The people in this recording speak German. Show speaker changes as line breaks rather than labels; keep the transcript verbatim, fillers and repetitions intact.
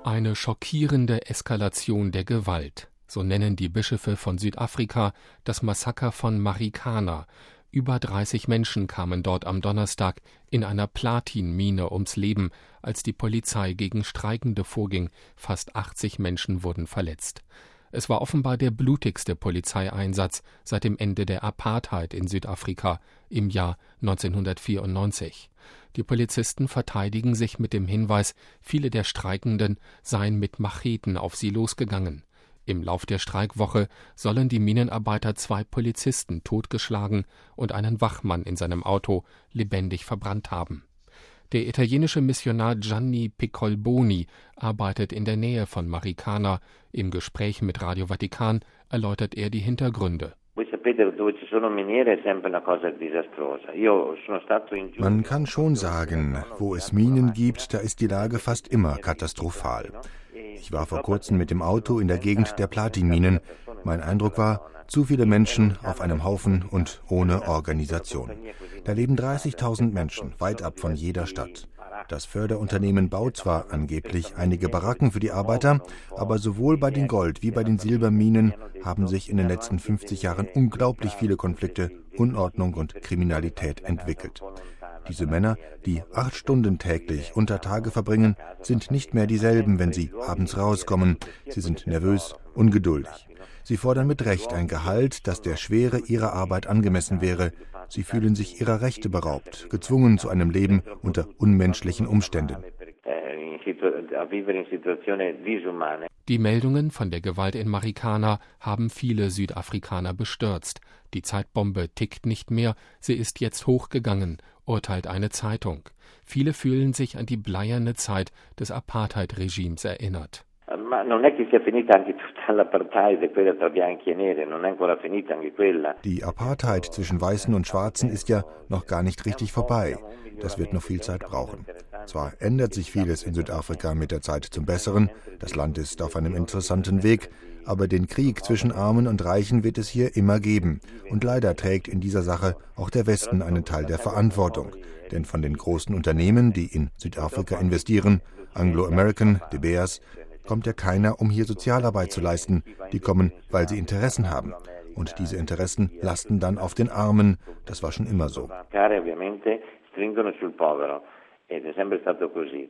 Eine schockierende Eskalation der Gewalt, so nennen die Bischöfe von Südafrika das Massaker von Marikana. Über dreißig Menschen kamen dort am Donnerstag in einer Platinmine ums Leben, als die Polizei gegen Streikende vorging. Fast achtzig Menschen wurden verletzt. Es war offenbar der blutigste Polizeieinsatz seit dem Ende der Apartheid in Südafrika im Jahr neunzehnhundertvierundneunzig. Die Polizisten verteidigen sich mit dem Hinweis, viele der Streikenden seien mit Macheten auf sie losgegangen. Im Lauf der Streikwoche sollen die Minenarbeiter zwei Polizisten totgeschlagen und einen Wachmann in seinem Auto lebendig verbrannt haben. Der italienische Missionar Gianni Piccolboni arbeitet in der Nähe von Marikana. Im Gespräch mit Radio Vatikan erläutert er die Hintergründe.
Man kann schon sagen, wo es Minen gibt, da ist die Lage fast immer katastrophal. Ich war vor kurzem mit dem Auto in der Gegend der Platinminen. Mein Eindruck war, zu viele Menschen auf einem Haufen und ohne Organisation. Da leben dreißigtausend Menschen, weit ab von jeder Stadt. Das Förderunternehmen baut zwar angeblich einige Baracken für die Arbeiter, aber sowohl bei den Gold- wie bei den Silberminen haben sich in den letzten fünfzig Jahren unglaublich viele Konflikte, Unordnung und Kriminalität entwickelt. Diese Männer, die acht Stunden täglich unter Tage verbringen, sind nicht mehr dieselben, wenn sie abends rauskommen. Sie sind nervös, ungeduldig. Sie fordern mit Recht ein Gehalt, das der Schwere ihrer Arbeit angemessen wäre. Sie fühlen sich ihrer Rechte beraubt, gezwungen zu einem Leben unter unmenschlichen Umständen.
Die Meldungen von der Gewalt in Marikana haben viele Südafrikaner bestürzt. Die Zeitbombe tickt nicht mehr, sie ist jetzt hochgegangen, urteilt eine Zeitung. Viele fühlen sich an die bleierne Zeit des Apartheid-Regimes erinnert.
Die Apartheid zwischen Weißen und Schwarzen ist ja noch gar nicht richtig vorbei. Das wird noch viel Zeit brauchen. Zwar ändert sich vieles in Südafrika mit der Zeit zum Besseren, das Land ist auf einem interessanten Weg, aber den Krieg zwischen Armen und Reichen wird es hier immer geben. Und leider trägt in dieser Sache auch der Westen einen Teil der Verantwortung. Denn von den großen Unternehmen, die in Südafrika investieren, Anglo American, De Beers, kommt ja keiner, um hier Sozialarbeit zu leisten. Die kommen, weil sie Interessen haben. Und diese Interessen lasten dann auf den Armen. Das war schon immer so.